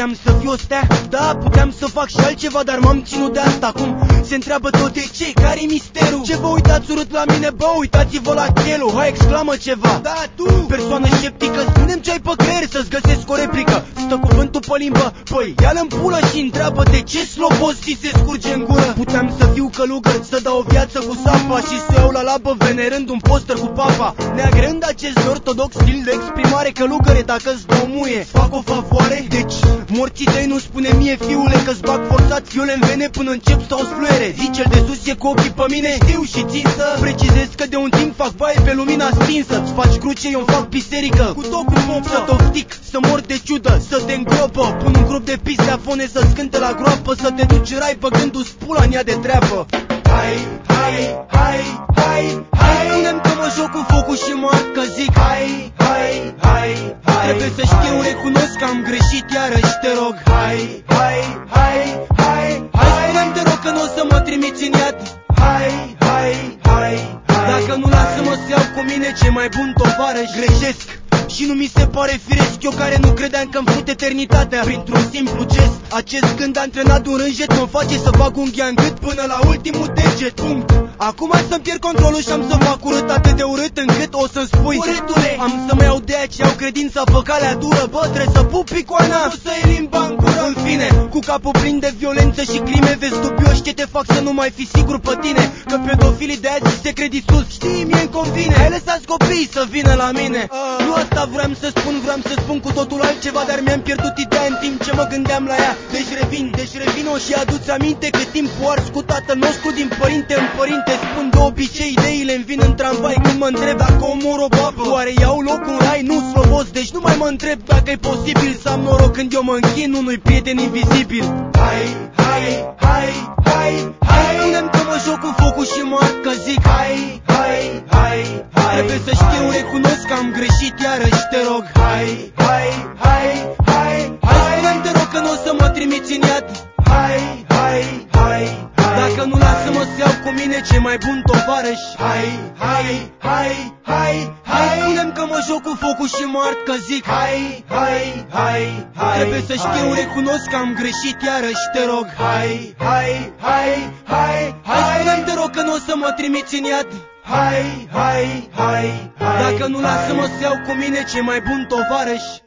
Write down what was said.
Puteam să fiu o stea, da, puteam să fac și altceva, dar m-am ținut de asta. Acum se întreabă tot de ce, care-i misterul? Ce vă uitați urât la mine, bă, uitați-vă la chelu. Hai, exclamă ceva. Da, tu, persoană sceptică, spune-mi ce ai pe creier să-ți găsesc o replică. Stă cuvântul pe limbă, păi ia-l în pulă și întreabă de ce slobos ți se scurge în gură. Puteam să fiu călugăr, să dau o viață cu sapa și să iau la labă venerând un poster cu papa, neagrând acest ortodox stil de exprimare. Călugăre, dacă-ți dau muie, fac o favoare. Deci, morții tăi nu spune mie, fiule, că-ți bag forțat fiule în vene până încep să o fluiere. Zici cel de sus e cu ochii pe mine, știu și țin să precizez că de un timp fac baie pe lumina stinsă. Îți faci cruce, eu-mi fac biserică, cu tot cu pop, să toftic, să mor de ciudă, să te îngropă. Pun un grup de piste afone să-ți cânte la groapă, să te duci rai băgându-ți pula în ea de treabă. Hai, hai, hai, hai, hai, spune-mi că mă joc cu focul și mă ard, că zic hai, hai, hai, hai. Trebuie să știu, recunosc că am greșit iarăși, te rog. Hai, hai, hai, hai, hai, spune-mi, te rog, că n-o să mă trimiți în iad. Hai, hai, hai, hai. Dacă nu lasă-mă să iau cu mine ce mai bun tovarăș. Greșesc și nu mi se pare firesc, eu care nu credeam că-mi fut eternitatea printr-un simplu gest. Acest gând antrenat un rânjet mă face să bag unghia în gât până la ultimul deget, punct. Acum să-mi pierd controlul și am să fac urât, atât de urât încât o să-mi spui: urâtule, am să mă iau de aici, iau credința pe calea dură. Bă, trebuie să pup picoana, nu să iei limba în gură. În fine, cu capul plin de violență și crime, vezi dubioși ce te fac să nu mai fi sigur pe tine. Că pedofilii de azi se cred Iisus, știi, mie-mi convine. Hai, lăsați copiii să vină la mine. Nu asta vreau să spun cu totul altceva, dar mi-am pierdut ideea în timp ce mă gândeam la ea. Deci revin-o și adu-ți aminte că timpul ars cu tatăl nostru din părinte în părinte. Spun de obicei, ideile-mi vin în tramvai când mă întreb dacă omor o babă, oare iau loc în rai? Nu, slobos, deci nu mai mă întreb dacă e posibil să am noroc când eu mă închin unui prieten invizibil. Hai, hai, hai, hai, hai, spune-mi că mă joc cu focul și mă ard, că zic hai, hai, hai, hai. Trebuie să știu, recunosc că am greșit iarăși, te rog. Hai, hai, hai, hai, hai, spune-mi, te rog, că n-o să mă trimiți în iad. Hai, hai, hai, hai. Dacă nu lasă-mă să iau cu mine ce mai bun tovarăș. Hai, hai, hai, hai, hai, spune-mi că mă joc cu focul și mă ard, că zic hai, hai, hai, hai. Trebuie să știu, recunosc că am greșit iarăși, te rog. Hai, hai, hai, hai, hai, spune-mi, te rog, că n-o să mă trimiți în iad. Hai, hai, hai, hai. Dacă nu lasă-mă să iau cu mine ce mai bun tovarăș.